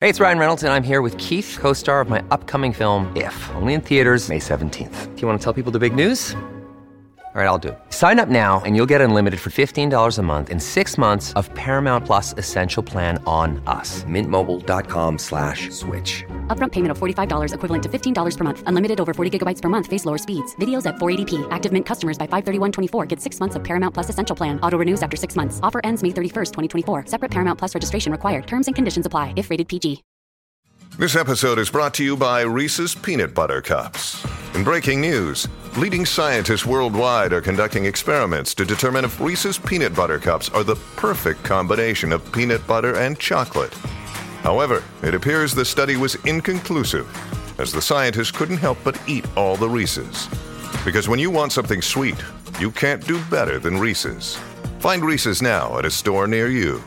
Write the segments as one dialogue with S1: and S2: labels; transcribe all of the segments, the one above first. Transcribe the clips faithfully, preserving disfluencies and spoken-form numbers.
S1: Hey, it's Ryan Reynolds, and I'm here with Keith, co-star of my upcoming film, If, only in theaters May seventeenth. Do you want to tell people the big news? All right, I'll do it. Sign up now and you'll get unlimited for fifteen dollars a month and six months of Paramount Plus Essential Plan on us. Mint Mobile dot com slash switch.
S2: Upfront payment of forty-five dollars equivalent to fifteen dollars per month. Unlimited over forty gigabytes per month. Face lower speeds. Videos at four eighty p. Active Mint customers by five thirty-one twenty-four get six months of Paramount Plus Essential Plan. Auto renews after six months. Offer ends May thirty-first, twenty twenty-four. Separate Paramount Plus registration required. Terms and conditions apply if rated P G.
S3: This episode is brought to you by Reese's Peanut Butter Cups. In breaking news, leading scientists worldwide are conducting experiments to determine if Reese's Peanut Butter Cups are the perfect combination of peanut butter and chocolate. However, it appears the study was inconclusive, as the scientists couldn't help but eat all the Reese's. Because when you want something sweet, you can't do better than Reese's. Find Reese's now at a store near you.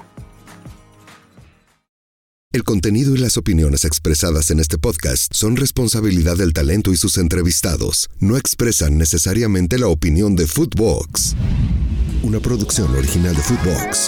S4: El contenido y las opiniones expresadas en este podcast son responsabilidad del talento y sus entrevistados. No expresan necesariamente la opinión de Footbox, una producción original de Footbox.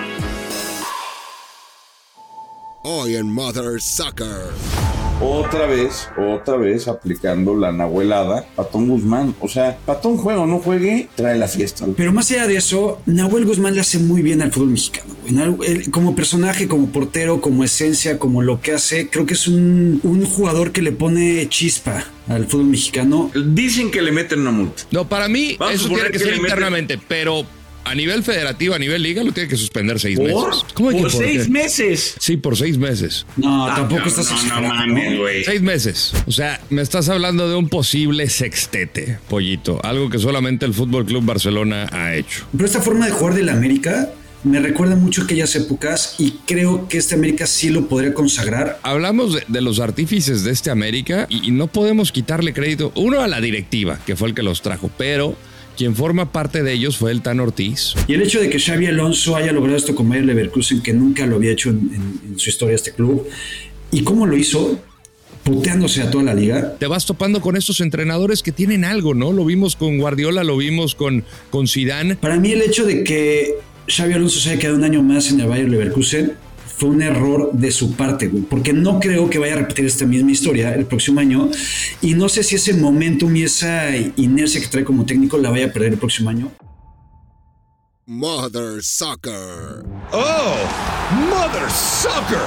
S4: Hoy en Mother Soccer.
S5: Otra vez, otra vez aplicando la nahuelada, Patón Guzmán. O sea, Patón juega o no juegue, trae la fiesta.
S6: Pero más allá de eso, Nahuel Guzmán le hace muy bien al fútbol mexicano. Como personaje, como portero, como esencia, como lo que hace, creo que es un, un jugador que le pone chispa al fútbol mexicano.
S5: Dicen que le meten una multa.
S7: No, para mí Vamos eso tiene que, que ser internamente, meten... pero... A nivel federativo, a nivel liga, lo tiene que suspender seis
S5: ¿Por?
S7: meses.
S5: ¿Cómo
S7: ¿Por,
S5: por seis qué? meses?
S7: Sí, por seis meses.
S6: No, ah, tampoco no, estás
S5: no, no mames, güey.
S7: Seis meses. O sea, me estás hablando de un posible sextete, pollito. Algo que solamente el Fútbol Club Barcelona ha hecho.
S6: Pero esta forma de jugar del América me recuerda mucho a aquellas épocas y creo que este América sí lo podría consagrar.
S7: Hablamos de, de los artífices de este América y, y no podemos quitarle crédito, uno, a la directiva, que fue el que los trajo, pero... quien forma parte de ellos fue el Tan Ortiz.
S6: Y el hecho de que Xabi Alonso haya logrado esto con Bayer Leverkusen, que nunca lo había hecho en, en, en su historia este club, y cómo lo hizo, puteándose a toda la liga.
S7: Te vas topando con estos entrenadores que tienen algo, ¿no? Lo vimos con Guardiola, lo vimos con, con Zidane.
S6: Para mí el hecho de que Xabi Alonso se haya quedado un año más en el Bayer Leverkusen fue un error de su parte, güey, porque no creo que vaya a repetir esta misma historia el próximo año y no sé si ese momentum y esa inercia que trae como técnico la vaya a perder el próximo año.
S4: Mother Soccer.
S3: Oh, Mother Soccer.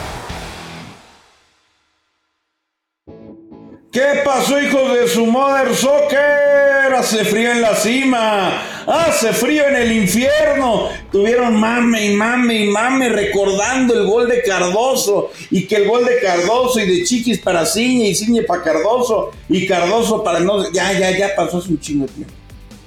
S5: ¿Qué pasó, hijos de su Mother Soccer? Hace frío en la cima, hace frío en el infierno. Tuvieron mame y mame y mame recordando el gol de Cardoso, y que el gol de Cardoso y de Chiquis para Ciñe y Ciñe para Cardoso y Cardoso para no... Ya, ya, ya pasó hace un chingo de tiempo.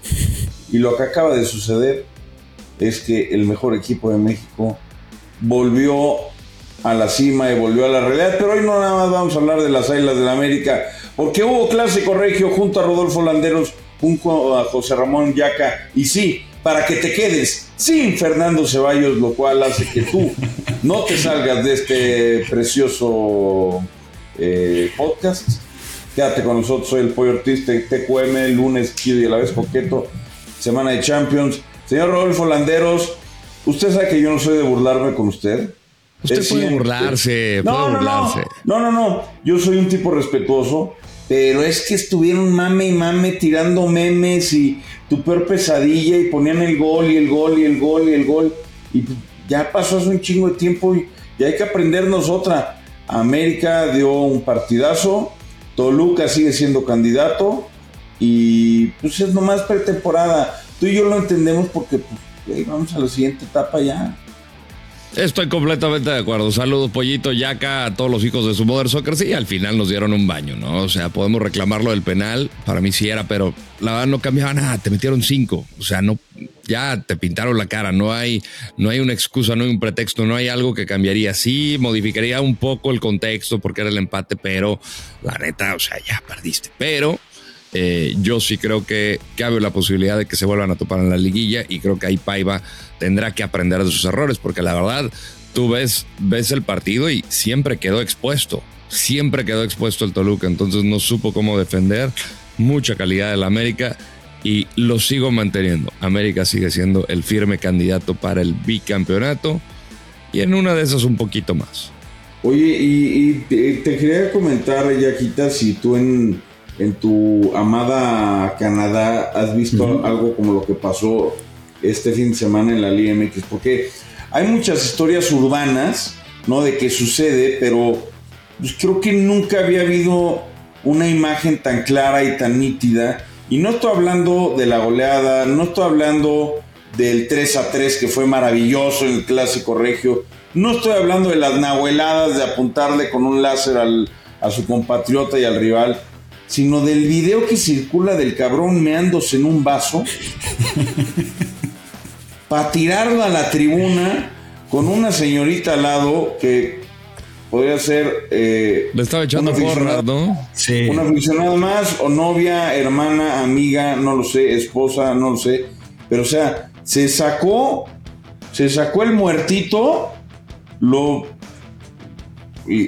S5: Y lo que acaba de suceder es que el mejor equipo de México volvió a la cima y volvió a la realidad, pero hoy no nada más vamos a hablar de las Águilas del la América, porque hubo clásico regio junto a Rodolfo Landeros, junto a José Ramón Yaca, y sí, para que te quedes sin Fernando Ceballos, lo cual hace que tú no te salgas de este precioso eh, podcast. Quédate con nosotros, soy el Pollo Ortiz, T Q M, lunes chido y a la vez coqueto, semana de Champions. Señor Rodolfo Landeros, usted sabe que yo no soy de burlarme con usted.
S7: Usted es puede siempre. burlarse, no, puede
S5: no,
S7: burlarse.
S5: No, no, no, yo soy un tipo respetuoso, pero es que estuvieron mame y mame tirando memes y tu peor pesadilla y ponían el gol y el gol y el gol y el gol. Y ya pasó hace un chingo de tiempo y ya hay que aprendernos otra. América dio un partidazo, Toluca sigue siendo candidato y pues es nomás pretemporada. Tú y yo lo entendemos porque pues, hey, vamos a la siguiente etapa ya.
S7: Estoy completamente de acuerdo. Saludos, Pollito, Yaca, a todos los hijos de su Mother Soccer. Sí, al final nos dieron un baño, ¿no? O sea, podemos reclamarlo del penal. Para mí sí era, pero la verdad no cambiaba nada. Te metieron cinco. O sea, no, ya te pintaron la cara. No hay, no hay una excusa, no hay un pretexto, no hay algo que cambiaría. Sí, modificaría un poco el contexto porque era el empate, pero la neta, o sea, ya perdiste. Pero Eh, yo sí creo que cabe la posibilidad de que se vuelvan a topar en la liguilla y creo que ahí Paiva tendrá que aprender de sus errores, porque la verdad tú ves, ves el partido y siempre quedó expuesto, siempre quedó expuesto el Toluca, entonces no supo cómo defender. Mucha calidad del América y lo sigo manteniendo. América sigue siendo el firme candidato para el bicampeonato y en una de esas un poquito más.
S5: Oye, y, y te, te quería comentar, Yaquita, si tú en, en tu amada Canadá has visto uh-huh. algo como lo que pasó este fin de semana en la Liga M X, porque hay muchas historias urbanas, ¿no? De que sucede, pero pues, creo que nunca había habido una imagen tan clara y tan nítida. Y no estoy hablando de la goleada, no estoy hablando del tres a tres que fue maravilloso en el Clásico Regio. No estoy hablando de las nahueladas de apuntarle con un láser al, a su compatriota y al rival, sino del video que circula del cabrón meándose en un vaso para tirarlo a la tribuna con una señorita al lado que podría ser... Eh,
S7: Le estaba echando porras, ¿no?
S5: Sí. Una aficionada más, o novia, hermana, amiga, no lo sé, esposa, no lo sé. Pero o sea, se sacó, se sacó el muertito... Lo y,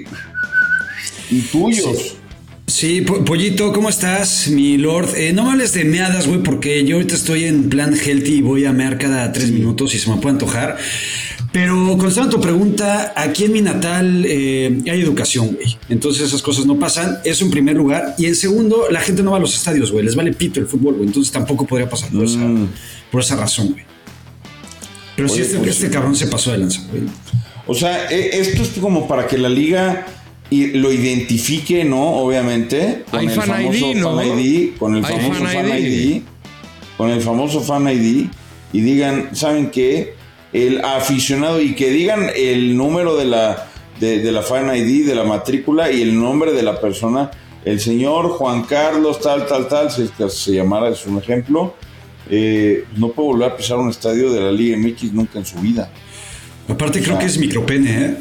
S5: y tuyos.
S6: Sí, sí, Pollito, ¿cómo estás, mi lord? Eh, no me hables de meadas, güey, porque yo ahorita estoy en plan healthy y voy a mear cada tres sí. minutos y se me puede antojar. Pero contestando tu pregunta, aquí en mi natal eh, hay educación, güey. Entonces esas cosas no pasan. Eso en primer lugar. Y en segundo, la gente no va a los estadios, güey. Les vale pito el fútbol, güey. Entonces tampoco podría pasar por, mm. esa, por esa razón, güey. Pero Oye, sí, este, pues, este cabrón se pasó de lanza, güey.
S5: O sea, esto es como para que la liga lo identifique, ¿no? Obviamente. Con
S7: Hay
S5: el
S7: fan
S5: famoso
S7: I D, ¿no?
S5: fan I D, con el
S7: Hay
S5: famoso
S7: fan,
S5: fan
S7: I D.
S5: I D, con el famoso fan I D, y digan, ¿saben qué? El aficionado, y que digan el número de la, de, de la fan I D, de la matrícula, y el nombre de la persona, el señor Juan Carlos, tal, tal, tal, si se llamara, es un ejemplo, eh, no puede volver a pisar un estadio de la Liga M X nunca en su vida.
S6: Aparte creo ah. que es micropene, ¿eh?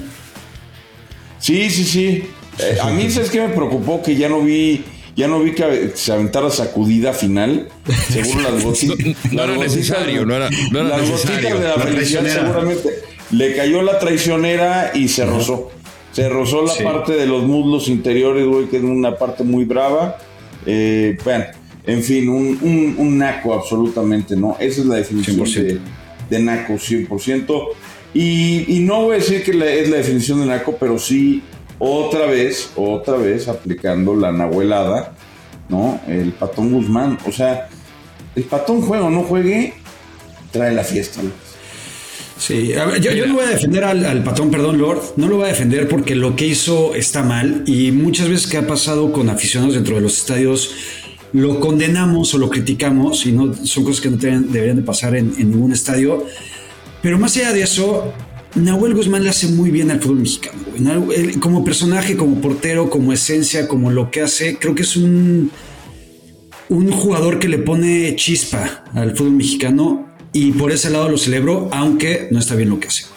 S5: Sí, sí, sí. Eh, a mí, ¿sabes qué me preocupó? Que ya no vi, ya no vi que se aventara sacudida final. Seguro las gotitas.
S7: No, no era necesario, no era, no era
S5: las
S7: necesario.
S5: gotitas de la, la felicidad seguramente. Le cayó la traicionera y se uh-huh. rozó. Se rozó la sí. parte de los muslos interiores, güey, que es una parte muy brava. Eh, bueno, en fin, un, un, un naco absolutamente, ¿no? Esa es la definición de, de naco, cien por ciento. Y, y no voy a decir que la, es la definición de naco, pero sí otra vez, otra vez aplicando la nahuelada, ¿no? El Patón Guzmán. O sea, el Patón juegue o no juegue, trae la fiesta, ¿no?
S6: Sí, a ver, yo, yo no voy a defender al, al Patón, perdón, Lord, no lo voy a defender porque lo que hizo está mal y muchas veces que ha pasado con aficionados dentro de los estadios lo condenamos o lo criticamos y no son cosas que no deberían, deberían de pasar en, en ningún estadio. Pero más allá de eso, Nahuel Guzmán le hace muy bien al fútbol mexicano. Él, como personaje, como portero, como esencia, como lo que hace, creo que es un, un jugador que le pone chispa al fútbol mexicano y por ese lado lo celebro, aunque no está bien lo que hace.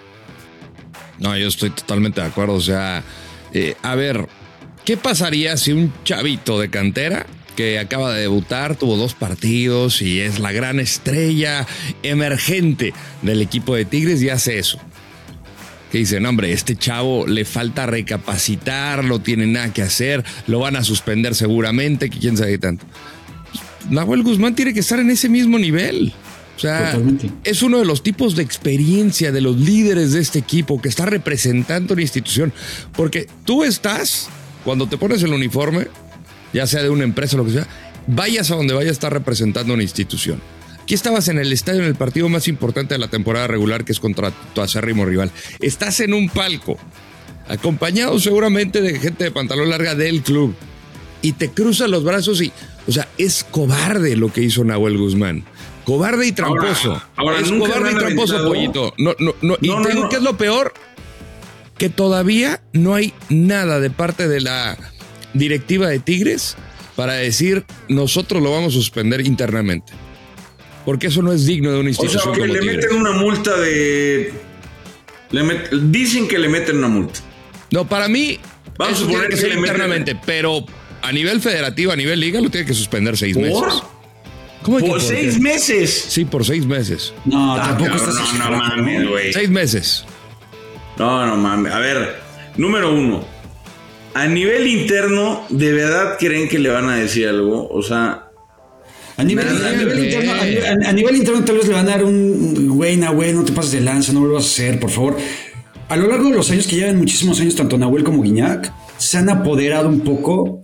S7: No, yo estoy totalmente de acuerdo. O sea, eh, a ver, ¿qué pasaría si un chavito de cantera que acaba de debutar, tuvo dos partidos y es la gran estrella emergente del equipo de Tigres y hace eso? Que dicen, hombre, este chavo le falta recapacitar, no tiene nada que hacer, lo van a suspender seguramente, que quién sabe qué tanto. Nahuel Guzmán tiene que estar en ese mismo nivel. O sea, totalmente. Es uno de los tipos de experiencia de los líderes de este equipo que está representando una institución. Porque tú estás, cuando te pones el uniforme, ya sea de una empresa o lo que sea, vayas a donde vayas a estar representando una institución. Aquí estabas en el estadio en el partido más importante de la temporada regular, que es contra tu acérrimo rival. Estás en un palco, acompañado seguramente de gente de pantalón larga del club, y te cruzan los brazos y, o sea, es cobarde lo que hizo Nahuel Guzmán. Cobarde y tramposo. Ahora, ahora es cobarde y tramposo, aventado. Pollito. No, no, no. Y no, te digo no, no. que es lo peor, que todavía no hay nada de parte de la directiva de Tigres para decir nosotros lo vamos a suspender internamente, porque eso no es digno de una institución.
S5: O sea, que le
S7: Tigres.
S5: Meten una multa de le met... dicen que le meten una multa.
S7: No, para mí vamos eso a tiene que, que ser internamente, meten... pero a nivel federativo, a nivel liga, lo tiene que suspender seis
S5: ¿Por?
S7: meses. ¿Cómo
S5: ¿Por seis qué? meses?
S7: Sí, por seis meses.
S6: No,
S5: ah,
S6: tampoco
S5: cabrón,
S6: estás
S5: no, no mames, güey.
S7: Seis meses.
S5: No, no mames. A ver, número uno. A nivel interno, ¿de verdad creen que le van a decir algo? O sea...
S6: A nivel, a, nivel interno, a, a nivel interno tal vez le van a dar un... Güey, Nahuel, no te pases de lanza, no lo vas a hacer, por favor. a lo largo de los años, que llevan muchísimos años, tanto Nahuel como Guiñac, se han apoderado un poco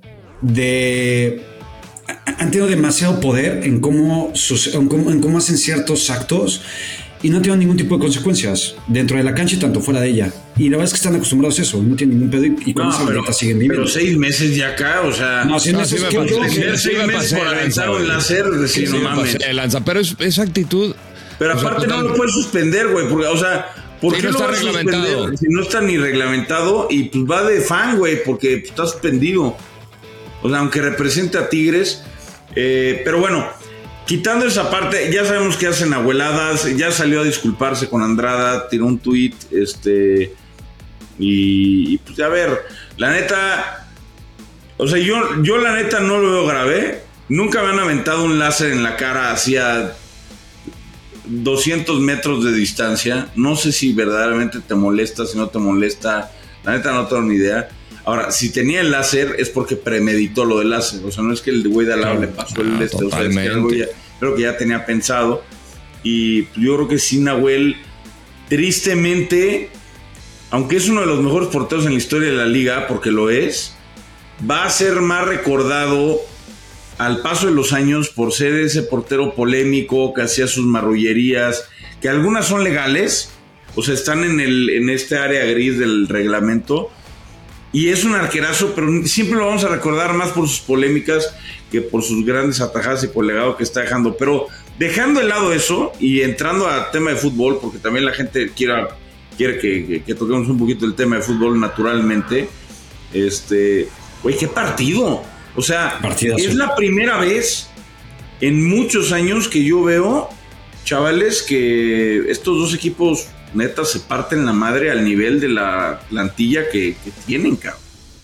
S6: de... Han tenido demasiado poder en cómo, sus, en cómo, en cómo hacen ciertos actos y no tienen ningún tipo de consecuencias dentro de la cancha y tanto fuera de ella. Y la verdad es que están acostumbrados a eso, no tienen ningún pedo y, y con
S5: no,
S6: esa
S5: pero,
S6: siguen viviendo.
S5: Pero seis meses ya acá, o sea...
S6: No, seis
S7: no,
S6: meses,
S7: sí
S6: que,
S7: me
S6: que,
S7: pasé,
S6: que,
S7: sí
S5: seis
S7: me
S5: meses
S7: pasé
S5: por
S7: de
S5: aventar un
S7: lanza,
S5: láser, decir,
S7: sí
S5: no
S7: me
S5: mames.
S7: pasé de lanza, pero es, esa actitud...
S5: Pero
S7: o sea,
S5: aparte
S7: total,
S5: no lo puedes suspender, güey, porque, o sea... ¿Por
S7: sí,
S5: qué
S7: no
S5: lo
S7: está
S5: vas a
S7: reglamentado.
S5: suspender si no está ni reglamentado? Y pues va de fan, güey, porque pues, está suspendido. O sea, aunque represente a Tigres. Eh, pero bueno, quitando esa parte, ya sabemos que hacen abueladas. Ya salió a disculparse con Andrada, tiró un tuit, este... Y, y pues a ver, la neta... O sea, yo, yo la neta no lo veo grave. Nunca me han aventado un láser en la cara hacia doscientos metros de distancia. No sé si verdaderamente te molesta, si no te molesta. La neta no tengo ni idea. Ahora, si tenía el láser es porque premeditó lo del láser. O sea, no es que el güey de al lado le pasó el
S7: Ah,
S5: este. O sea, es que algo ya, creo que ya tenía pensado. Y yo creo que sí, Nahuel, tristemente, aunque es uno de los mejores porteros en la historia de la liga, porque lo es, va a ser más recordado al paso de los años por ser ese portero polémico que hacía sus marrullerías, que algunas son legales, o sea, están en, el, en este área gris del reglamento, y es un arquerazo, pero siempre lo vamos a recordar más por sus polémicas que por sus grandes atajadas y por el legado que está dejando. Pero dejando de lado eso y entrando al tema de fútbol, porque también la gente quiera, quiere que, que, que toquemos un poquito el tema de fútbol naturalmente, este, güey, qué partido. O sea, partidazo. Es la primera vez en muchos años que yo veo, chavales, que estos dos equipos neta se parten la madre al nivel de la plantilla que, que tienen, cabrón.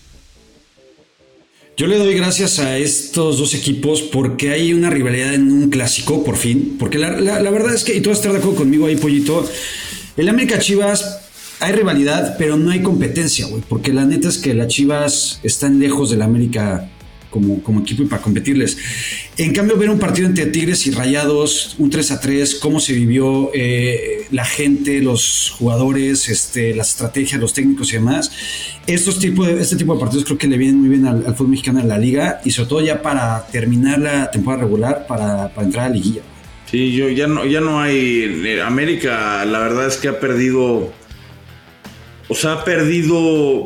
S6: Yo le doy gracias a estos dos equipos porque hay una rivalidad en un clásico, por fin. Porque la, la, la verdad es que, y tú vas a estar de acuerdo conmigo ahí, Pollito, el América Chivas hay rivalidad, pero no hay competencia, güey. Porque la neta es que las Chivas están lejos del América Como, como equipo y para competirles. En cambio, ver un partido entre Tigres y Rayados, un tres a tres, cómo se vivió eh, la gente, los jugadores, este, las estrategias, los técnicos y demás, estos tipo de, este tipo de partidos creo que le vienen muy bien al, al fútbol mexicano en la liga y sobre todo ya para terminar la temporada regular, para, para entrar a la liguilla.
S5: Sí, yo ya no, ya no hay... América, la verdad es que ha perdido... O sea, ha perdido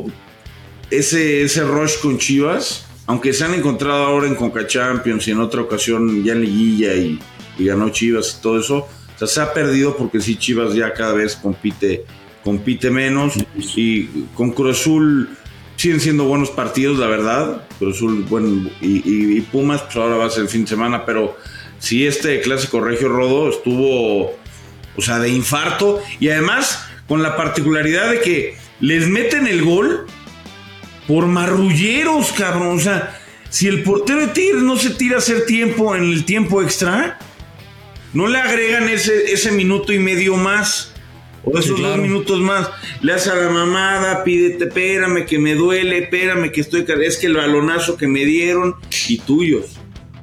S5: ese, ese rush con Chivas. Aunque se han encontrado ahora en Conca Champions y en otra ocasión ya en Liguilla y, y ganó Chivas y todo eso, o sea, se ha perdido porque sí, Chivas ya cada vez compite, compite menos, y con Cruz Azul siguen siendo buenos partidos, la verdad. Cruz Azul, bueno, y, y, y Pumas, pues ahora va a ser el fin de semana, pero sí, este clásico regio Rodo estuvo, o sea, de infarto, y además con la particularidad de que les meten el gol por marrulleros, cabrón. O sea, si el portero de Tigres no se tira a hacer tiempo en el tiempo extra, no le agregan ese, ese minuto y medio más, o esos sí, claro. dos minutos más. Le hace a la mamada, pídete, espérame que me duele, espérame que estoy... Es que el balonazo que me dieron y tuyos.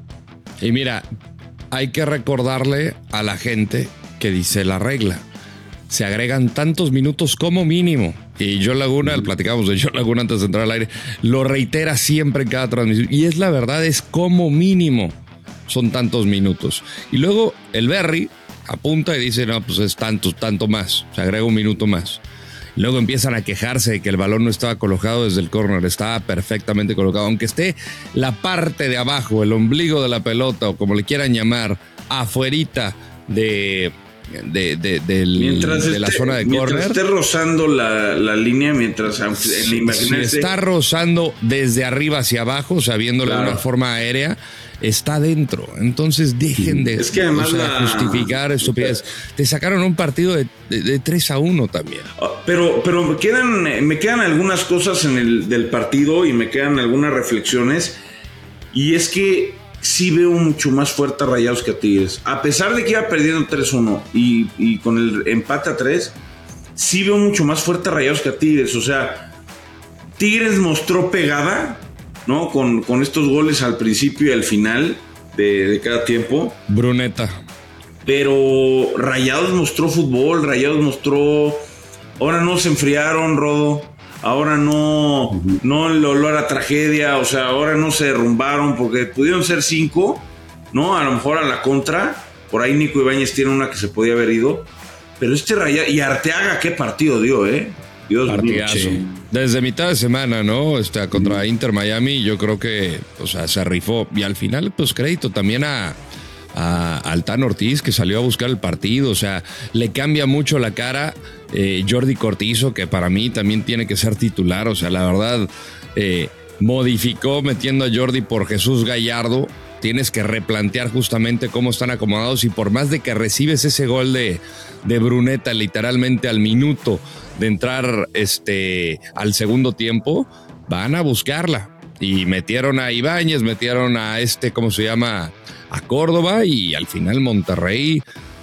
S7: Y mira, hay que recordarle a la gente que dice la regla. Se agregan tantos minutos como mínimo. Y John Laguna, platicamos de John Laguna antes de entrar al aire, lo reitera siempre en cada transmisión. Y es la verdad, es como mínimo son tantos minutos. Y luego el Berry apunta y dice, no, pues es tanto, tanto más. Se agrega un minuto más. Y luego empiezan a quejarse de que el balón no estaba colocado desde el córner. Estaba perfectamente colocado. Aunque esté la parte de abajo, el ombligo de la pelota, o como le quieran llamar, afuerita de... De, de, del,
S5: mientras
S7: de la
S5: esté,
S7: zona de
S5: mientras
S7: córner.
S5: esté rozando la, la línea, mientras en
S7: si,
S5: la
S7: si está rozando desde arriba hacia abajo, o sea, viéndole claro. de una forma aérea, está dentro. Entonces dejen de
S5: es que además
S7: o sea,
S5: la...
S7: justificar estupidez. Te sacaron un partido de, de, de tres a uno también.
S5: Pero, pero me quedan, me quedan algunas cosas en el del partido y me quedan algunas reflexiones. Y es que sí veo mucho más fuerte a Rayados que a Tigres. A pesar de que iba perdiendo tres uno y, y con el empate a tres, sí veo mucho más fuerte a Rayados que a Tigres. O sea, Tigres mostró pegada, ¿no? Con, con estos goles al principio y al final de, de cada tiempo.
S7: Bruneta.
S5: Pero Rayados mostró fútbol, Rayados mostró ahora no se enfriaron, Rodo, ahora no, uh-huh. no el olor a tragedia, o sea, ahora no se derrumbaron porque pudieron ser cinco, ¿no? A lo mejor a la contra, por ahí Nico Ibáñez tiene una que se podía haber ido, pero este Raya, y Arteaga, qué partido dio, ¿eh? Dios
S7: Partidazo. Sí. Desde mitad de semana, ¿no? Este, contra uh-huh. Inter Miami, yo creo que, o sea, se rifó, y al final, pues crédito también a... a Altán Ortiz, que salió a buscar el partido, o sea, le cambia mucho la cara. eh, Jordi Cortizo, que para mí también tiene que ser titular, o sea, la verdad, eh, modificó metiendo a Jordi por Jesús Gallardo. Tienes que replantear justamente cómo están acomodados, y por más de que recibes ese gol de, de Bruneta literalmente al minuto de entrar este, al segundo tiempo, van a buscarla, y metieron a Ibáñez, metieron a este, ¿cómo se llama?, a Córdoba, y al final Monterrey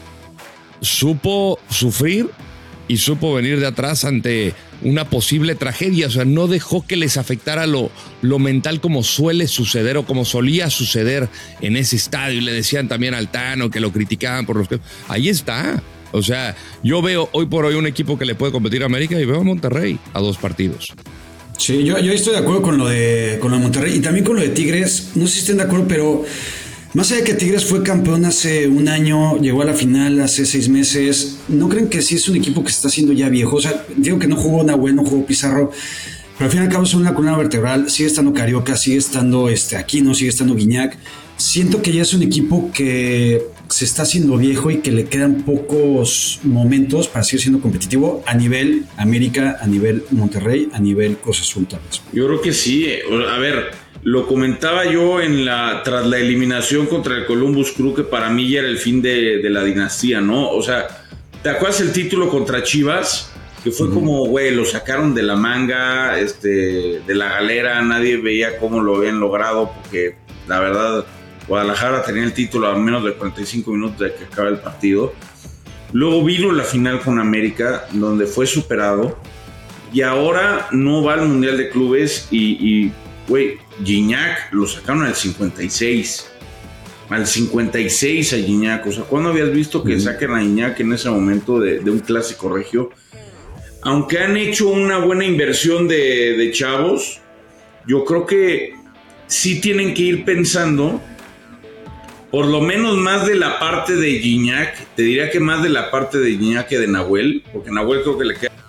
S7: supo sufrir y supo venir de atrás ante una posible tragedia. O sea, no dejó que les afectara lo, lo mental como suele suceder o como solía suceder en ese estadio. Y le decían también al Tano que lo criticaban por los que... Ahí está. O sea, yo veo hoy por hoy un equipo que le puede competir a América, y veo a Monterrey a dos partidos.
S6: Sí, yo, yo estoy de acuerdo con lo de, con lo de Monterrey y también con lo de Tigres. No sé si estén de acuerdo, pero... Más allá de que Tigres fue campeón hace un año, llegó a la final hace seis meses, ¿no creen que sí es un equipo que se está haciendo ya viejo? O sea, digo que no jugó Nahuel, no jugó Pizarro, pero al fin y al cabo es una columna vertebral, sigue estando Carioca, sigue estando este, Aquino, sigue estando Guiñac. Siento que ya es un equipo que se está haciendo viejo y que le quedan pocos momentos para seguir siendo competitivo a nivel América, a nivel Monterrey, a nivel Cruz Azul tal vez.
S5: Yo creo que sí. A ver, lo comentaba yo en la tras la eliminación contra el Columbus Crew, que para mí ya era el fin de, de la dinastía, ¿no? O sea, ¿te acuerdas el título contra Chivas? Que fue uh-huh. como, güey, lo sacaron de la manga, este, de la galera, nadie veía cómo lo habían logrado, porque la verdad... Guadalajara tenía el título a menos de cuarenta y cinco minutos de que acaba el partido. Luego vino la final con América, donde fue superado. Y ahora no va al Mundial de Clubes. Y, güey, Gignac lo sacaron al cincuenta y seis. Al cincuenta y seis a Gignac. O sea, ¿cuándo habías visto que saquen a Gignac en ese momento de, de un clásico regio? Aunque han hecho una buena inversión de, de chavos, yo creo que sí tienen que ir pensando... Por lo menos más de la parte de Gignac, te diría que más de la parte de Gignac que de Nahuel, porque Nahuel creo que le queda...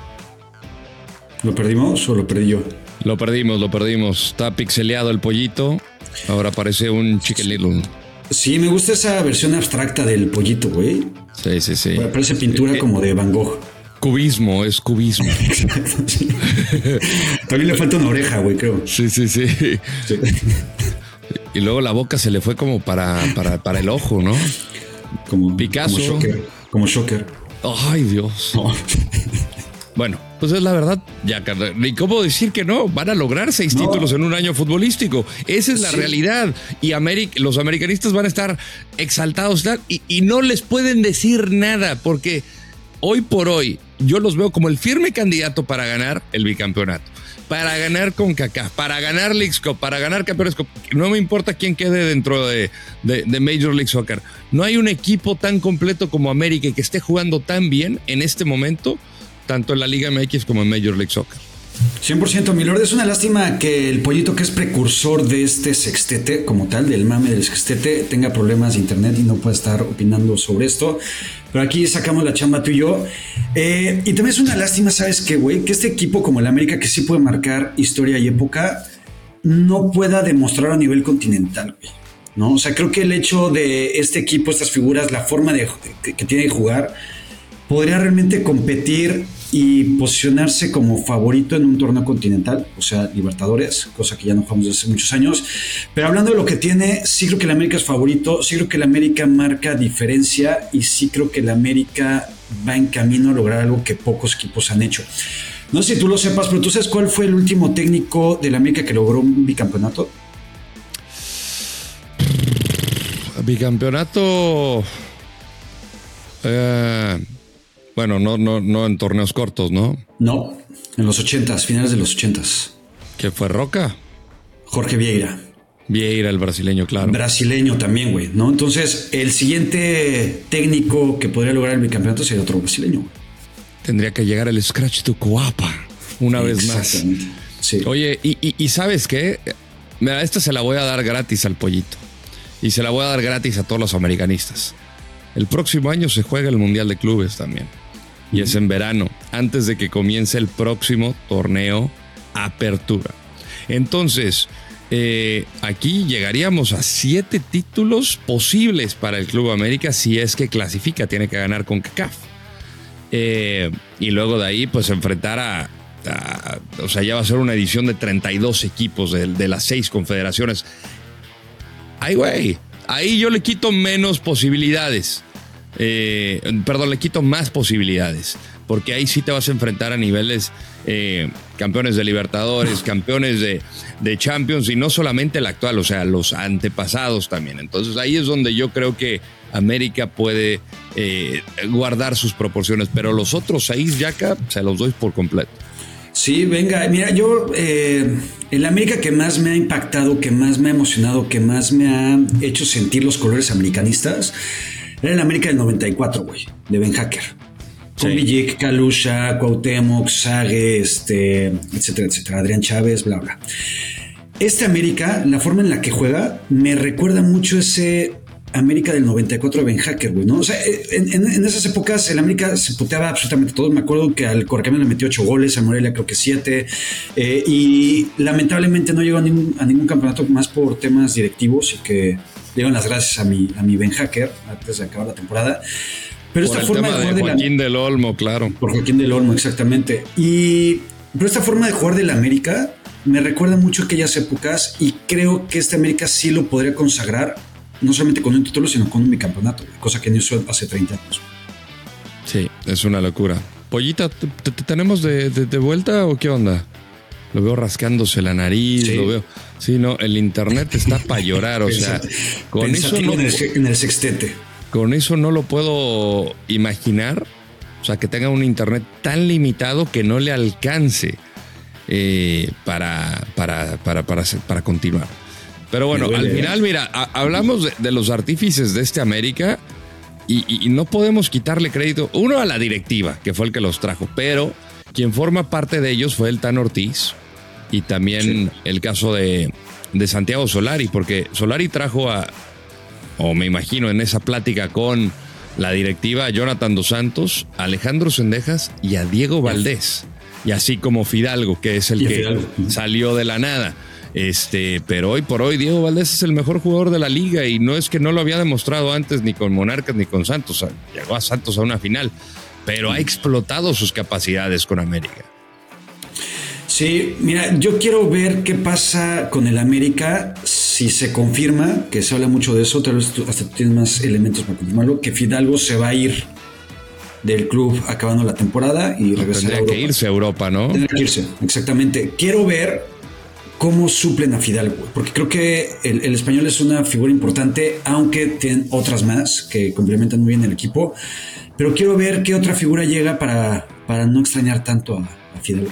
S6: ¿Lo perdimos o lo perdí yo?
S7: Lo perdimos, lo perdimos. Está pixeleado el pollito, ahora parece un Chicken Little.
S6: Sí, me gusta esa versión abstracta del pollito, güey.
S7: Sí, sí, sí.
S6: Parece pintura eh, como de Van Gogh.
S7: Cubismo, es cubismo.
S6: Exacto, sí. También le falta una oreja, güey, creo.
S7: Sí, sí, sí. sí. Y luego la boca se le fue como para, para, para el ojo, ¿no?
S6: Como
S7: Picasso.
S6: Como Shocker. Como Shocker.
S7: Ay, Dios. Oh. Bueno, pues es la verdad, ya, ¿y cómo decir que no? Van a lograr seis no. títulos en un año futbolístico. Esa es la sí. realidad. Y América, los americanistas van a estar exaltados y, y no les pueden decir nada, porque hoy por hoy yo los veo como el firme candidato para ganar el bicampeonato, para ganar CONCACAF, para ganar Leagues Cup, para ganar Campeones Cup. No me importa quién quede dentro de, de, de Major League Soccer. No hay un equipo tan completo como América y que esté jugando tan bien en este momento, tanto en la Liga M X como en Major League Soccer.
S6: cien por ciento, mi Lord. Es una lástima que el pollito, que es precursor de este sextete como tal, del mame del sextete, tenga problemas de internet y no pueda estar opinando sobre esto. Pero aquí sacamos la chamba tú y yo. Eh, y también es una lástima, ¿sabes qué, güey? Que este equipo como el América, que sí puede marcar historia y época, no pueda demostrar a nivel continental, güey, ¿no? O sea, creo que el hecho de este equipo, estas figuras, la forma de, que, que tiene que jugar, podría realmente competir y posicionarse como favorito en un torneo continental, o sea, Libertadores, cosa que ya no jugamos desde hace muchos años. Pero hablando de lo que tiene, sí creo que el América es favorito, sí creo que el América marca diferencia y sí creo que el América va en camino a lograr algo que pocos equipos han hecho. No sé si tú lo sepas, pero ¿tú sabes cuál fue el último técnico del América que logró un bicampeonato?
S7: Bicampeonato... Eh... Bueno, no, no, no en torneos cortos, ¿no?
S6: No, en los ochentas, finales de los ochentas.
S7: ¿Qué fue, Roca?
S6: Jorge Vieira.
S7: Vieira, el brasileño, claro.
S6: Brasileño también, güey, ¿no? Entonces, el siguiente técnico que podría lograr el bicampeonato sería otro brasileño, güey.
S7: tendría que llegar el Scratch to Coapa una vez más.
S6: Sí.
S7: Oye, y, y, y ¿sabes qué? Mira, esta se la voy a dar gratis al pollito. Y se la voy a dar gratis a todos los americanistas. El próximo año se juega el Mundial de Clubes también. Y es en verano, antes de que comience el próximo torneo Apertura. Entonces, eh, aquí llegaríamos a siete títulos posibles para el Club América si es que clasifica. Tiene que ganar con CONCACAF. Eh, y luego de ahí, pues enfrentar a, a... O sea, ya va a ser una edición de treinta y dos equipos de, de las seis confederaciones. Ay, güey, ahí yo le quito menos posibilidades. Eh, perdón, le quito más posibilidades. Porque ahí sí te vas a enfrentar a niveles eh, campeones de Libertadores, campeones de, de Champions, y no solamente el actual, o sea, los antepasados también. Entonces ahí es donde yo creo que América puede eh, guardar sus proporciones. Pero los otros seis, Yaka, se los doy por completo.
S6: Sí, venga, mira, yo, eh, el América que más me ha impactado, que más me ha emocionado, que más me ha hecho sentir los colores americanistas, era el América del noventa y cuatro, güey, de Ben Hacker. Con
S7: Sí.
S6: Villic, Kalusha, Cuauhtémoc, Sague, este, etcétera, etcétera, Adrián Chávez, bla, bla. Este América, la forma en la que juega, me recuerda mucho ese América del noventa y cuatro de Ben Hacker, güey, ¿no? O sea, en, en, en esas épocas el América se puteaba absolutamente todo. Me acuerdo que al Correcaminos le metió ocho goles, a Morelia creo que siete, eh, y lamentablemente no llegó a ningún, a ningún campeonato más por temas directivos, y que le dieron las gracias a mi, a mi Ben Hacker antes de acabar la temporada. Pero
S7: Por
S6: esta
S7: el
S6: forma
S7: tema
S6: de
S7: de
S6: jugar
S7: Joaquín
S6: de la,
S7: del Olmo, claro.
S6: por Joaquín del Olmo, exactamente. Y pero esta forma de jugar del América me recuerda mucho a aquellas épocas, y creo que este América sí lo podría consagrar, no solamente con un título, sino con un bicampeonato, cosa que no hizo hace treinta años.
S7: Sí, es una locura. Pollita, ¿te, te- te tenemos de, de- de vuelta o qué onda? Lo veo rascándose la nariz,
S6: Sí.
S7: lo veo. Sí, no, el internet está para llorar, o sea, con eso,
S6: Pensativo
S7: no,
S6: en, el, en el sextete.
S7: con eso no lo puedo imaginar. O sea, que tenga un internet tan limitado que no le alcance eh, para, para, para, para, para continuar. Pero bueno,
S6: Me duele,
S7: al final, mira, a- hablamos de, de los artífices de este América y, y- y no podemos quitarle crédito, uno, a la directiva, que fue el que los trajo, pero quien forma parte de ellos fue el Tan Ortiz, y también
S6: Sí.
S7: el caso de, de Santiago Solari, porque Solari trajo a, o me imagino en esa plática con la directiva, a Jonathan Dos Santos, a Alejandro Cendejas y a Diego Valdés, y así como Fidalgo, que es el
S6: Y a
S7: que
S6: Fidalgo.
S7: salió de la nada. Este, pero hoy por hoy Diego Valdés es el mejor jugador de la liga, y no es que no lo había demostrado antes ni con Monarcas ni con Santos. O sea, llegó a Santos a una final, pero ha explotado sus capacidades con América.
S6: Sí, mira, yo quiero ver qué pasa con el América, si se confirma, que se habla mucho de eso, tal vez tú, hasta tú tienes más elementos para confirmarlo, que Fidalgo se va a ir del club acabando la temporada y regresar a
S7: Tendría
S6: Europa.
S7: que irse a Europa, ¿no?
S6: Tendría que irse, exactamente. Quiero ver cómo suplen a Fidalgo, porque creo que el, el español es una figura importante, aunque tienen otras más que complementan muy bien el equipo, pero quiero ver qué otra figura llega para, para no extrañar tanto a, a Fidalgo.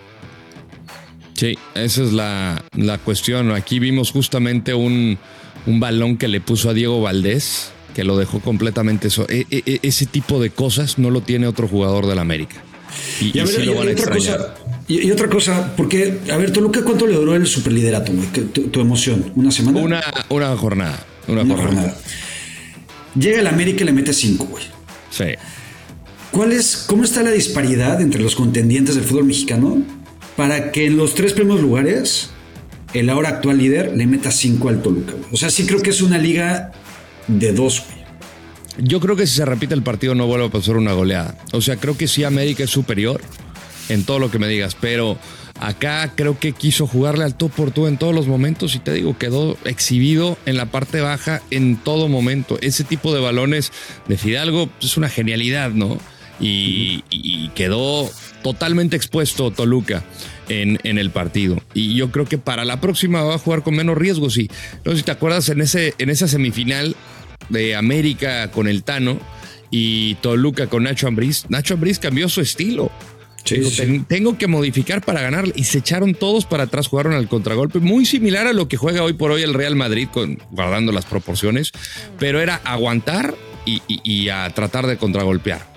S7: Sí, esa es la, la cuestión. Aquí vimos justamente un, un balón que le puso a Diego Valdés, que lo dejó completamente eso. E, e, ese tipo de cosas no lo tiene otro jugador del América. Y,
S6: Y, a
S7: y
S6: ver,
S7: sí
S6: y-
S7: lo van a
S6: y otra
S7: extrañar.
S6: cosa, y, y otra cosa, porque, a ver, Toluca, ¿cuánto le duró el superliderato, güey? Tu, tu- tu emoción, ¿una semana?
S7: Una, una jornada. Una,
S6: Una
S7: jornada.
S6: jornada. Llega el América y le mete cinco, güey.
S7: Sí.
S6: ¿Cuál es, ¿Cómo está la disparidad entre los contendientes del fútbol mexicano para que en los tres primeros lugares el ahora actual líder le meta cinco al Toluca, güey? O sea, sí creo que es una liga de dos, güey.
S7: Yo creo que si se repite el partido no vuelve a pasar una goleada. O sea, creo que sí América es superior en todo lo que me digas, pero acá creo que quiso jugarle al tú por tú en todos los momentos, y te digo, quedó exhibido en la parte baja en todo momento. Ese tipo de balones de Fidalgo es una genialidad, ¿no? Y, y quedó totalmente expuesto Toluca en, en el partido. Y yo creo que para la próxima va a jugar con menos riesgos. Y no sé si te acuerdas en, ese, en esa semifinal de América con el Tano y Toluca con Nacho Ambriz, Nacho Ambriz cambió su estilo.
S6: Sí,
S7: Digo,
S6: sí.
S7: ten- tengo que modificar para ganar, y se echaron todos para atrás, jugaron al contragolpe, muy similar a lo que juega hoy por hoy el Real Madrid, con, guardando las proporciones, pero era aguantar y, y- y a tratar de contragolpear.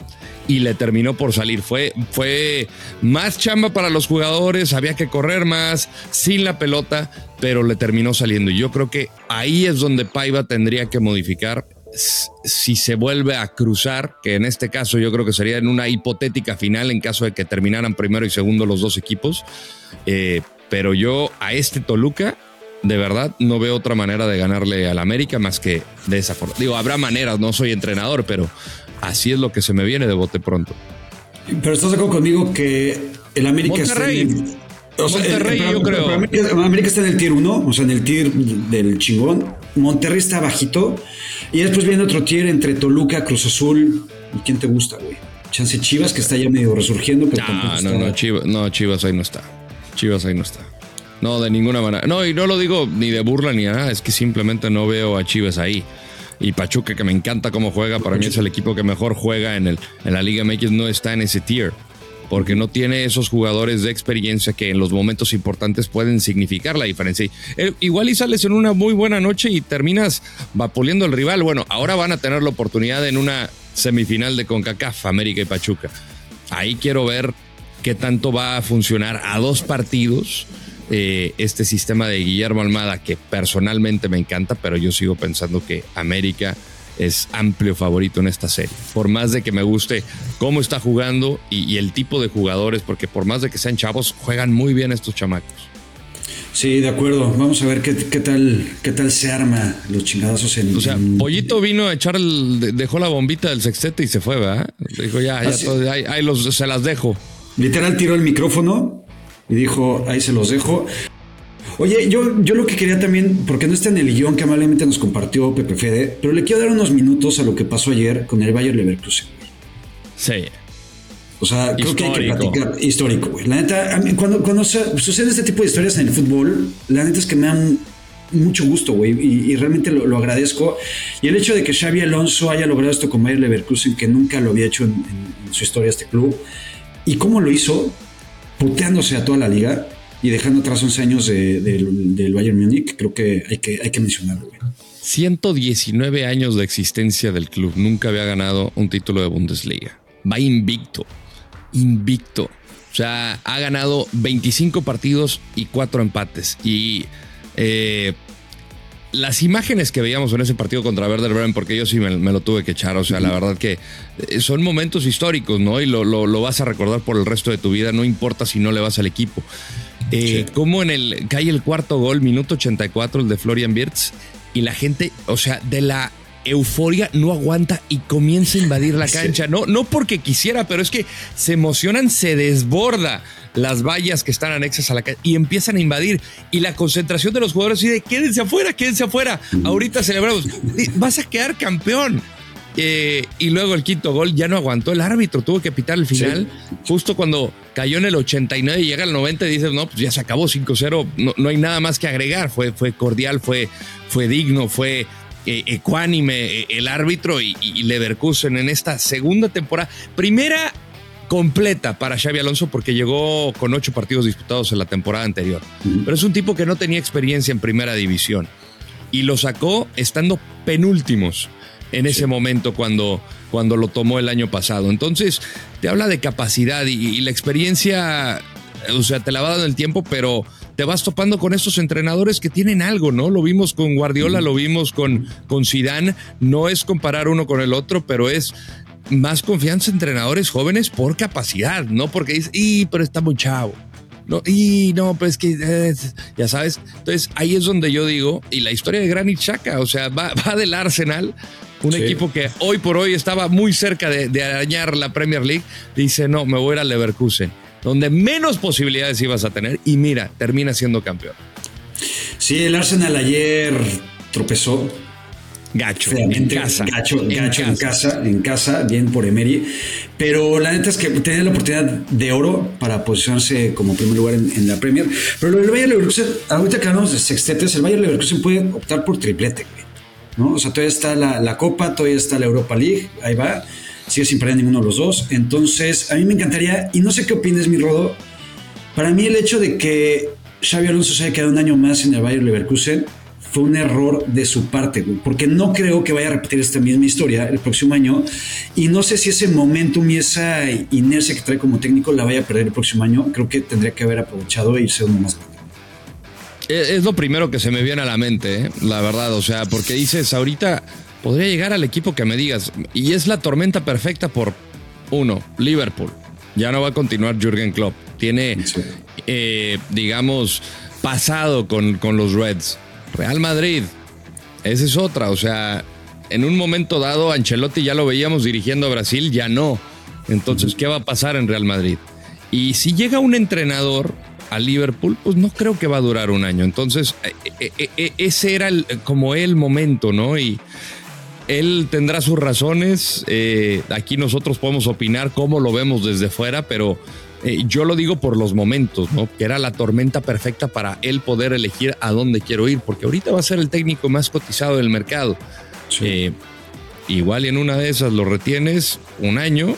S7: y le terminó por salir. Fue, fue más chamba para los jugadores, había que correr más, sin la pelota, pero le terminó saliendo. Y yo creo que ahí es donde Paiva tendría que modificar. Si se vuelve a cruzar, que en este caso yo creo que sería en una hipotética final en caso de que terminaran primero y segundo los dos equipos, eh, pero yo a este Toluca de verdad no veo otra manera de ganarle al América más que de esa forma. Digo, habrá maneras, no soy entrenador, pero así es lo que se me viene de bote pronto.
S6: Pero estás de acuerdo conmigo que el América
S7: Monterrey.
S6: está en el, o sea,
S7: Monterrey,
S6: el, el,
S7: yo
S6: el,
S7: creo.
S6: América, América está en el tier uno, o sea, en el tier del chingón. Monterrey está bajito. Y después viene otro tier entre Toluca, Cruz Azul. ¿Y quién te gusta, güey? Chance Chivas, que está ya medio resurgiendo, pero
S7: no,
S6: tampoco está...
S7: No, no, Chivas, no, Chivas ahí no está. Chivas ahí no está. No, de ninguna manera. No, y no lo digo ni de burla ni nada, es que simplemente no veo a Chivas ahí. Y Pachuca, que me encanta cómo juega, para mí es el equipo que mejor juega en, el, en la Liga M X, no está en ese tier. Porque no tiene esos jugadores de experiencia que en los momentos importantes pueden significar la diferencia. Eh, igual y sales en una muy buena noche y terminas vapuleando al rival. Bueno, ahora van a tener la oportunidad en una semifinal de CONCACAF, América y Pachuca. Ahí quiero ver qué tanto va a funcionar a dos partidos eh, este sistema de Guillermo Almada, que personalmente me encanta, pero yo sigo pensando que América es amplio favorito en esta serie, por más de que me guste cómo está jugando y, y el tipo de jugadores, porque por más de que sean chavos, juegan muy bien estos chamacos.
S6: Sí, de acuerdo. Vamos a ver qué, qué tal qué tal se arma los chingadazos en...
S7: O sea,
S6: en...
S7: Pollito vino a echar, el, dejó la bombita del sextete y se fue, ¿verdad? Dijo, ya, ya,
S6: Así,
S7: todo, ahí, ahí los, se las dejo.
S6: Literal tiró el micrófono y dijo, ahí se los dejo. Oye, yo, yo lo que quería también, porque no está en el guión que amablemente nos compartió Pepe Fede, pero le quiero dar unos minutos a lo que pasó ayer con el Bayer Leverkusen.
S7: Sí.
S6: O sea, creo
S7: histórico.
S6: que hay que platicar. Histórico, güey. La neta, a mí, cuando, cuando sucede este tipo de historias en el fútbol, la neta es que me dan mucho gusto, güey, y, y realmente lo, lo agradezco. Y el hecho de que Xabi Alonso haya logrado esto con Bayer Leverkusen, que nunca lo había hecho en, en, en su historia este club, y cómo lo hizo, puteándose a toda la liga y dejando atrás once años de, de, del, del Bayern Múnich, creo que hay que, hay que mencionarlo, güey.
S7: ciento diecinueve años de existencia del club, nunca había ganado un título de Bundesliga. Va invicto, invicto. O sea, ha ganado veinticinco partidos y cuatro empates. Y eh, las imágenes que veíamos en ese partido contra Werder Bremen, porque yo sí me, me lo tuve que echar, o sea, la verdad que son momentos históricos, ¿no? Y lo, lo, lo vas a recordar por el resto de tu vida, no importa si no le vas al equipo. Eh, sí. Como en el cae el cuarto gol, minuto ochenta y cuatro, el de Florian Wirtz, y la gente, o sea, de la euforia no aguanta y comienza a invadir la cancha. Sí. No, no porque quisiera, pero es que se emocionan, se desborda las vallas que están anexas a la cancha y empiezan a invadir. Y la concentración de los jugadores y de quédense afuera, quédense afuera. Mm. Ahorita celebramos. Vas a quedar campeón. Eh, y luego el quinto gol ya no aguantó el árbitro, tuvo que pitar el final, sí. Justo cuando cayó en el ochenta y nueve y llega al noventa y dices, no, pues ya se acabó cinco cero, no, no hay nada más que agregar, fue, fue cordial, fue, fue digno, fue eh, ecuánime eh, el árbitro y, y Leverkusen en esta segunda temporada, primera completa para Xabi Alonso porque llegó con ocho partidos disputados en la temporada anterior, uh-huh. Pero es un tipo que no tenía experiencia en primera división y lo sacó estando penúltimos en ese sí. momento cuando, cuando lo tomó el año pasado. Entonces, te habla de capacidad y, y la experiencia, o sea, te la va dando el tiempo, pero te vas topando con estos entrenadores que tienen algo, ¿no? Lo vimos con Guardiola, lo vimos con, con Zidane. No es comparar uno con el otro, pero es más confianza en entrenadores jóvenes por capacidad, no porque dices, y pero está muy chavo. No, y no, pues que eh, ya sabes. Entonces ahí es donde yo digo, y la historia de Granit Xhaka, o sea, va, va del Arsenal, un sí. equipo que hoy por hoy estaba muy cerca de, de arañar la Premier League, dice no, me voy a ir a Leverkusen, donde menos posibilidades ibas a tener, y mira, termina siendo campeón.
S6: Sí, el Arsenal ayer tropezó.
S7: Gacho, en casa.
S6: Gacho,
S7: en,
S6: gacho
S7: casa.
S6: en casa, en casa, bien por Emery. Pero la neta es que tenía la oportunidad de oro para posicionarse como primer lugar en, en la Premier. Pero lo del Bayer Leverkusen, ahorita que hablamos de sextetes, el Bayer Leverkusen puede optar por triplete, güey, ¿no? O sea, todavía está la, la Copa, todavía está la Europa League, ahí va, sigue sin perder ninguno de los dos. Entonces, a mí me encantaría, y no sé qué opines, mi Rodo, para mí el hecho de que Xabi Alonso se haya quedado un año más en el Bayer Leverkusen fue un error de su parte, güey, porque no creo que vaya a repetir esta misma historia el próximo año y no sé si ese momentum y esa inercia que trae como técnico la vaya a perder el próximo año. Creo que tendría que haber aprovechado e irse uno más grande.
S7: Es lo primero que se me viene a la mente, ¿eh? La verdad, o sea, porque dices, ahorita podría llegar al equipo que me digas, y es la tormenta perfecta por uno, Liverpool. Ya no va a continuar Jürgen Klopp. Tiene, sí. eh, digamos, pasado con, con los Reds. Real Madrid, esa es otra. O sea, en un momento dado, Ancelotti ya lo veíamos dirigiendo a Brasil, ya no. Entonces, uh-huh. ¿qué va a pasar en Real Madrid? Y si llega un entrenador a Liverpool, pues no creo que va a durar un año. Entonces, eh, eh, eh, ese era el, como el momento, ¿no? Y él tendrá sus razones. Eh, aquí nosotros podemos opinar cómo lo vemos desde fuera, pero eh, yo lo digo por los momentos, ¿no? Que era la tormenta perfecta para él poder elegir a dónde quiero ir, porque ahorita va a ser el técnico más cotizado del mercado. Sí. Eh, igual y en una de esas lo retienes un año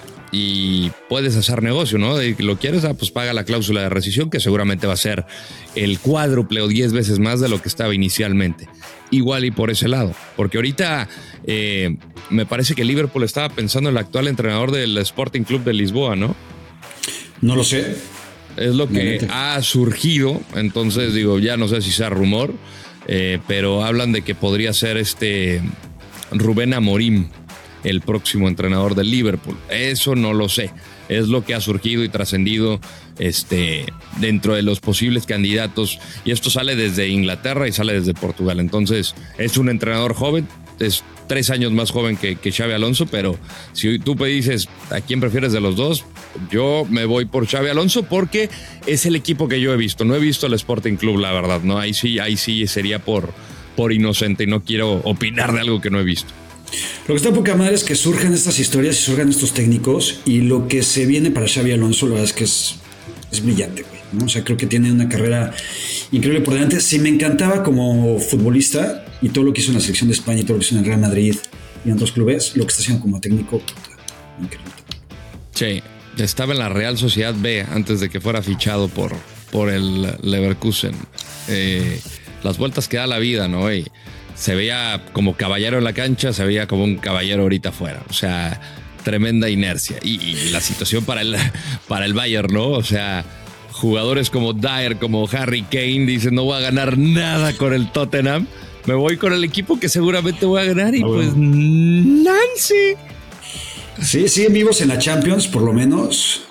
S7: y puedes hacer negocio, ¿no? De que lo quieres, ah, pues paga la cláusula de rescisión, que seguramente va a ser el cuádruple o diez veces más de lo que estaba inicialmente. Igual y por ese lado, porque ahorita eh, me parece que Liverpool estaba pensando en el actual entrenador del Sporting Club de Lisboa, ¿no?
S6: No lo sé.
S7: Es lo que ha surgido, entonces digo, ya no sé si sea rumor, eh, pero hablan de que podría ser este Rubén Amorim el próximo entrenador del Liverpool. Eso no lo sé. Es lo que ha surgido y trascendido este, dentro de los posibles candidatos. Y esto sale desde Inglaterra y sale desde Portugal. Entonces, es un entrenador joven. Es tres años más joven que, que Xabi Alonso. Pero si tú me dices a quién prefieres de los dos, yo me voy por Xabi Alonso porque es el equipo que yo he visto. No he visto el Sporting Club, la verdad. No, ahí sí, ahí sí sería por, por inocente y no quiero opinar de algo que no he visto.
S6: Lo que está poca madre es que surjan estas historias y surjan estos técnicos, y lo que se viene para Xabi Alonso, la verdad es que es, es brillante, güey, ¿no? O sea, creo que tiene una carrera increíble por delante. Sí, me encantaba como futbolista y todo lo que hizo en la selección de España y todo lo que hizo en el Real Madrid y en otros clubes, lo que está haciendo como técnico, puta, increíble.
S7: Sí, estaba en la Real Sociedad B antes de que fuera fichado por, por el Leverkusen. Eh, las vueltas que da la vida, ¿no? Y se veía como caballero en la cancha, se veía como un caballero ahorita afuera. O sea, tremenda inercia. Y, y la situación para el, para el Bayern, ¿no? O sea, jugadores como Dyer, como Harry Kane, dicen no voy a ganar nada con el Tottenham. Me voy con el equipo que seguramente voy a ganar y ah, bueno. pues Nancy.
S6: Sí, siguen vivos en la Champions, por lo menos.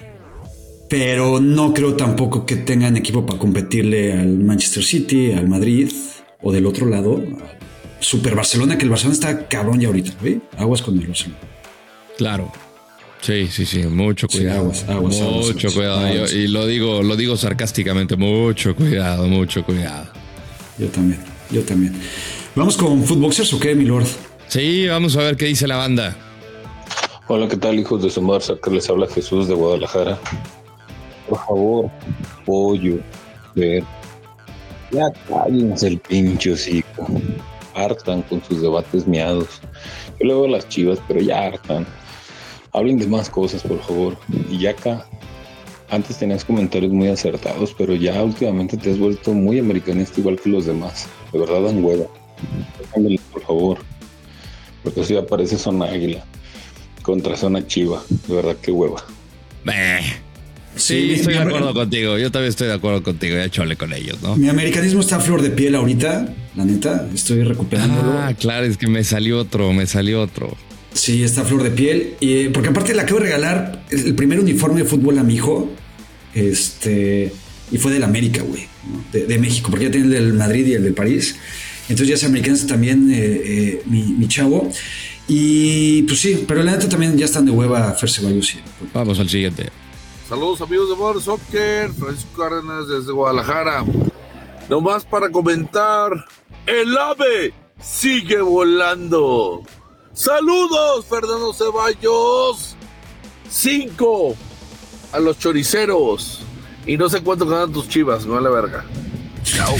S6: Pero no creo tampoco que tengan equipo para competirle al Manchester City, al Madrid. O del otro lado, Super Barcelona, que el Barcelona está cabrón ya ahorita, ¿ve? Aguas con el Barcelona.
S7: Claro. Sí, sí, sí, mucho cuidado. Sí, aguas, aguas, mucho aguas, aguas, cuidado. Aguas. Yo, y lo digo, lo digo sarcásticamente, mucho cuidado, mucho cuidado.
S6: Yo también, yo también. ¿Vamos con Footboxers o qué, mi lord?
S7: Sí, vamos a ver qué dice la banda.
S8: Hola, ¿qué tal, hijos de su madre? Que les habla Jesús de Guadalajara. Por favor, pollo, ver. Ya cállense el pinche hocico. Hartan con sus debates miados. Yo le veo a las Chivas, pero ya hartan. Hablen de más cosas, por favor. Y ya acá, antes tenías comentarios muy acertados, pero ya últimamente te has vuelto muy americanista igual que los demás. De verdad dan hueva. Cámbiale, por favor. Porque si aparece Zona Águila contra Zona Chiva. De verdad, qué hueva.
S7: Beh. Sí, sí, estoy de acuerdo contigo. Yo también estoy de acuerdo contigo. Ya chole con ellos, ¿no?
S6: Mi americanismo está a flor de piel ahorita, la neta. Estoy recuperándolo.
S7: Ah, claro, es que me salió otro, me salió otro.
S6: Sí, está a flor de piel. Y, porque aparte le acabo de regalar el primer uniforme de fútbol a mi hijo. Este. Y fue del América, güey, ¿no? de, de México, porque ya tiene el del Madrid y el del París. Entonces ya es americano también, eh, eh, mi, mi chavo. Y pues sí, pero la neta también ya están de hueva Fer Ceballos.
S7: Vamos al siguiente.
S9: Saludos amigos de Modern Soccer, Francisco Cárdenas desde Guadalajara. Nomás para comentar, el ave sigue volando. Saludos Fernando Ceballos. Cinco a los choriceros. Y no sé cuánto ganan tus Chivas, me vale verga. Chao.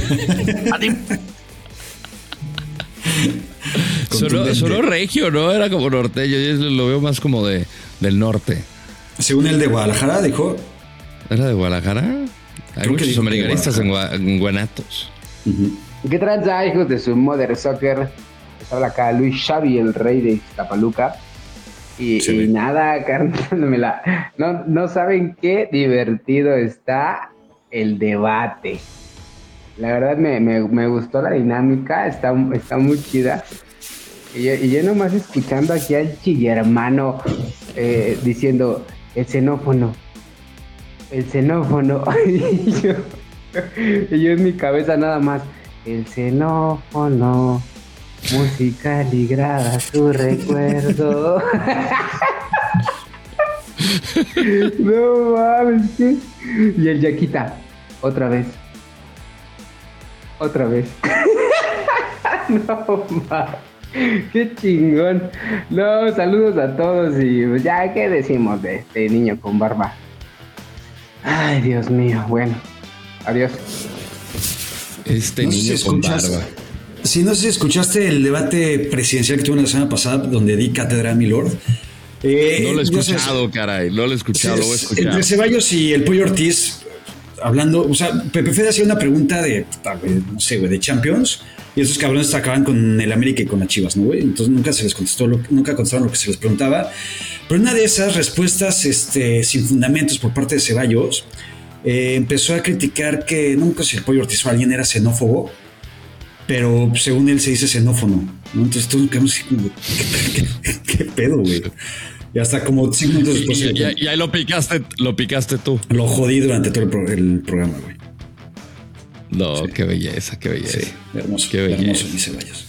S7: Sonó, sonó regio, ¿no? Era como norteño. Yo lo veo más como de, del norte.
S6: Según el de Guadalajara, dijo.
S7: ¿Era de Guadalajara? Hay Creo muchos americanistas en, Gua- en Guanatos.
S6: Uh-huh.
S10: ¿Qué tranza, hijos de su Mother Soccer? Les habla acá Luis Xavi, el rey de Iztapaluca. Y, sí. y nada, carnal, no, no saben qué divertido está el debate. La verdad me, me, me gustó la dinámica, está, está muy chida. Y yo, y yo nomás escuchando aquí al chillermano eh, diciendo, el xenófono, el xenófono. y, yo, y yo en mi cabeza nada más, el xenófono, música ligrada, su recuerdo. No mames, ¿qué? Y el Yaquita, otra vez. Otra vez. No mames. Qué chingón. No, saludos a todos y pues ya, ¿qué decimos de este niño con barba? Ay, Dios mío. Bueno, adiós.
S7: Este no niño con barba.
S6: Si no sé si escuchaste el debate presidencial que tuve la semana pasada, donde di cátedra a mi lord.
S7: Eh, no lo he escuchado, no sé, caray. No lo he escuchado, lo he escuchado.
S6: Entre Ceballos y el Pollo Ortiz, hablando, o sea, Pepe Fede hacía una pregunta de, no sé, güey, de Champions, y esos cabrones acaban con el América y con las Chivas, ¿no, güey? Entonces nunca se les contestó, lo, nunca contestaron lo que se les preguntaba. Pero una de esas respuestas, este, sin fundamentos por parte de Ceballos, eh, empezó a criticar que, no sé si el Pollo Ortiz o alguien era xenófobo, pero según él se dice xenófono, ¿no? Entonces todos nos quedamos así como, ¿qué, qué, qué pedo, güey? Y hasta como cinco minutos después.
S7: Y, y, y ahí lo picaste, lo picaste tú.
S6: Lo jodí durante todo el, pro, el programa, güey.
S7: No, sí. Qué belleza, qué belleza.
S6: Sí, hermoso,
S7: qué belleza.
S6: Hermoso, mis Ceballos.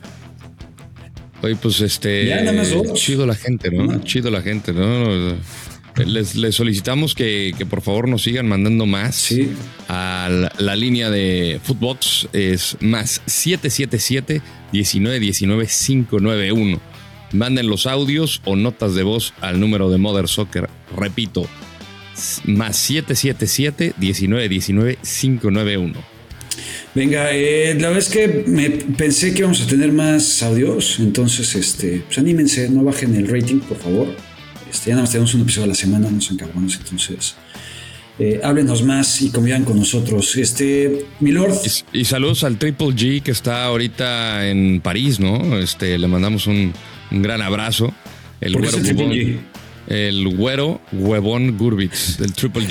S7: Oye, pues este.
S6: Ya, nada más dos.
S7: Chido la gente, ¿no? no. Chido la gente, ¿no? Les, les solicitamos que, que por favor nos sigan mandando más.
S6: Sí.
S7: A la, la línea de Footbox es más siete siete siete, diecinueve diecinueve, quinientos noventa y uno. Manden los audios o notas de voz al número de Mother Soccer. Repito, más siete siete siete, diecinueve diecinueve, quinientos noventa y uno.
S6: Venga, eh, la verdad es que me pensé que íbamos a tener más audios, entonces este, pues anímense, no bajen el rating, por favor. Este, ya nada más tenemos un episodio a la semana, no son cabrones, entonces eh, háblenos más y convivan con nosotros. Este, mi lord.
S7: Y, y saludos al Triple G que está ahorita en París, ¿no? Este, le mandamos un, un gran abrazo. El
S6: ¿Por qué
S7: güero
S6: es el
S7: huevón,
S6: Triple G?
S7: El güero huevón Gurbitz, del Triple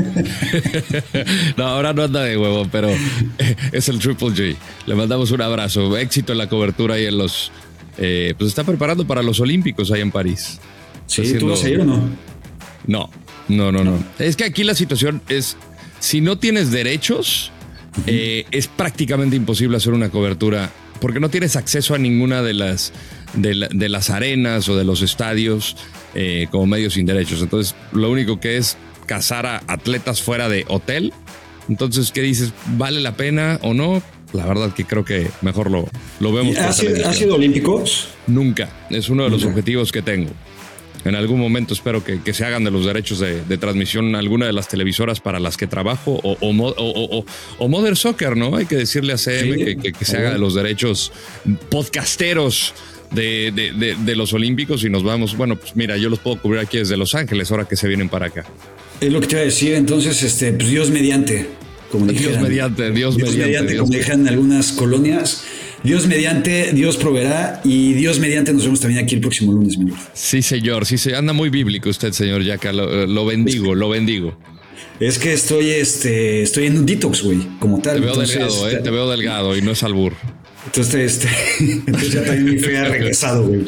S7: G. No, ahora no anda de huevón, pero es el Triple G. Le mandamos un abrazo. Éxito en la cobertura y en los. Eh, pues está preparando para los Olímpicos ahí en París.
S6: Sí,
S7: haciendo...
S6: ¿tú vas a ir o no?
S7: No, no, no, no. Es que aquí la situación es, si no tienes derechos, uh-huh. eh, es prácticamente imposible hacer una cobertura, porque no tienes acceso a ninguna de las, de, la, de las arenas o de los estadios eh, como medios sin derechos. Entonces, lo único que es cazar a atletas fuera de hotel. Entonces, ¿qué dices? ¿Vale la pena o no? La verdad que creo que mejor lo, lo vemos.
S6: ¿Ha sido, ¿Ha sido olímpicos?
S7: Nunca. Es uno de los
S6: Nunca.
S7: objetivos que tengo. En algún momento espero que, que se hagan de los derechos de, de transmisión alguna de las televisoras para las que trabajo o, o, o, o, o Mother Soccer, ¿no? Hay que decirle a C M sí, que, que, que se haga de los derechos podcasteros de, de, de, de los Olímpicos y nos vamos. Bueno, pues mira, yo los puedo cubrir aquí desde Los Ángeles ahora que se vienen para acá.
S6: Es lo que te iba a decir, entonces, este, pues Dios mediante. Como
S7: Dios dijeran, mediante, Dios, Dios mediante. mediante
S6: Dios como mediante. Dejan en algunas colonias. Dios mediante, Dios proveerá y Dios mediante nos vemos también aquí el próximo lunes, mi Lord.
S7: Sí, señor, sí, se anda muy bíblico usted, señor Yaka, lo, lo bendigo, es que, lo bendigo.
S6: Es que estoy, este, estoy en un detox, güey, como tal.
S7: Te veo
S6: entonces,
S7: delgado, eh, te veo delgado y no es albur.
S6: Entonces, este, entonces ya también mi fe ha regresado, güey.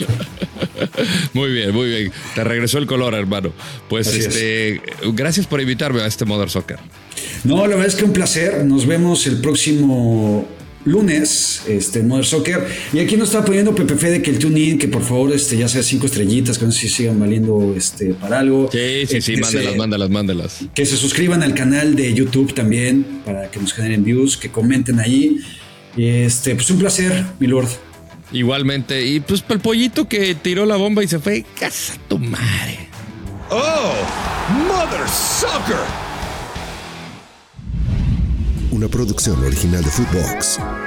S7: Muy bien, muy bien. Te regresó el color, hermano. Pues Así este, es. gracias por invitarme a este Mother Soccer.
S6: No, la verdad es que un placer. Nos vemos el próximo lunes, este, Mother Soccer. Y aquí nos está poniendo Pepe Fede que el tune-in, que por favor, este, ya sea cinco estrellitas, que no sé si sigan valiendo este, para algo.
S7: Sí, sí, sí, mándalas, se, mándalas, mándalas.
S6: Que se suscriban al canal de YouTube también, para que nos generen views, que comenten ahí. Y este, pues un placer, mi lord.
S7: Igualmente. Y pues para el pollito que tiró la bomba y se fue, casa tu madre.
S3: Oh, Mother Soccer.
S4: Una producción original de Footbox.